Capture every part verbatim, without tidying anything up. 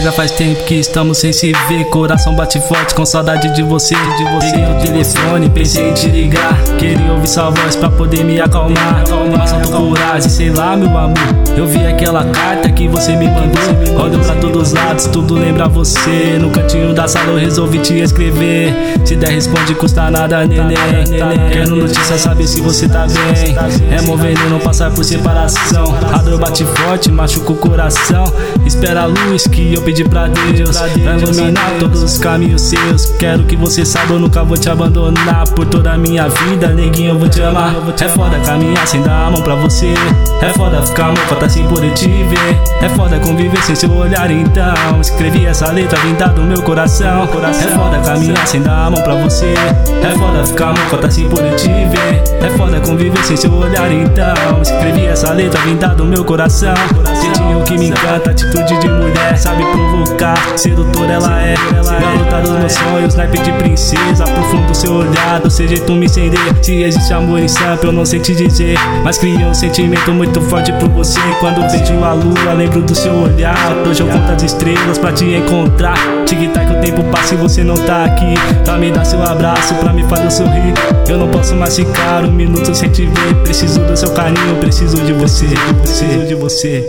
já faz tempo que estamos sem se ver. Coração bate forte com saudade de você, de você. Peguei o telefone, pensei em te ligar. Queria ouvir sua voz pra poder me acalmar. Mas falta coragem, sei lá, meu amor. Eu vi aquela carta que você me mandou. Olho pra todos os lados, tudo lembra você. No cantinho da sala eu resolvi te escrever. Se der responde, custa nada, neném. Quero notícia, saber se você tá bem. É movendo, não passar por separação. A dor bate forte, machuca o coração. Espera a luz que eu pedi pra Deus, pra iluminar todos os caminhos seus. Quero que você saiba, eu nunca vou te abandonar. Por toda a minha vida, neguinho, eu vou te amar. É foda caminhar sem dar a mão pra você. É foda ficar morta sem poder te ver. É foda conviver sem seu olhar, então escrevi essa letra vinda do meu coração. É foda caminhar sem dar a mão pra você. É foda ficar morta sem poder te ver. É foda conviver sem seu olhar, então escrevi essa letra vinda do meu coração. Jeitinho que me encanta, atitude de mulher, sabe provocar, sedutora ela é. Garota dos meus sonhos, naipe de princesa. Profundo seu olhar, do seu jeito me incender. Se existe amor em sample, eu não sei te dizer, mas criei um sentimento muito forte por você. Quando vejo a lua, lembro do seu olhar. Hoje eu conto as estrelas pra te encontrar. Tic-tac, o tempo passa e você não tá aqui pra me dar seu abraço, pra me fazer sorrir. Eu não posso mais ficar um minuto sem te ver. Preciso do seu carinho, preciso de você, preciso de você.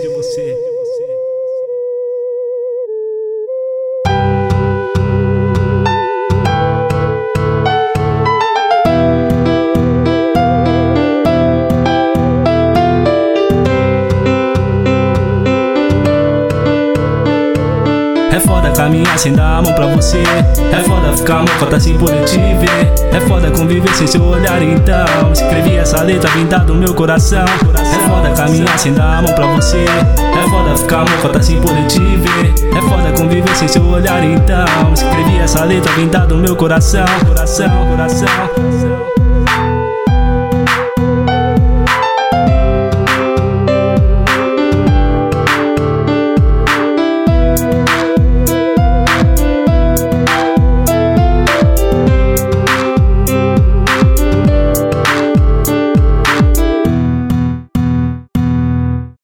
É foda caminhar sem dar a mão pra você. É foda ficar morta sem poder te ver. É foda conviver sem seu olhar, então escrevi essa letra vinda do meu coração. É foda caminhar sem dar a mão pra você. É foda ficar morta sem poder te ver. É foda conviver sem seu olhar, então escrevi essa letra vinda do meu coração. Coração, coração.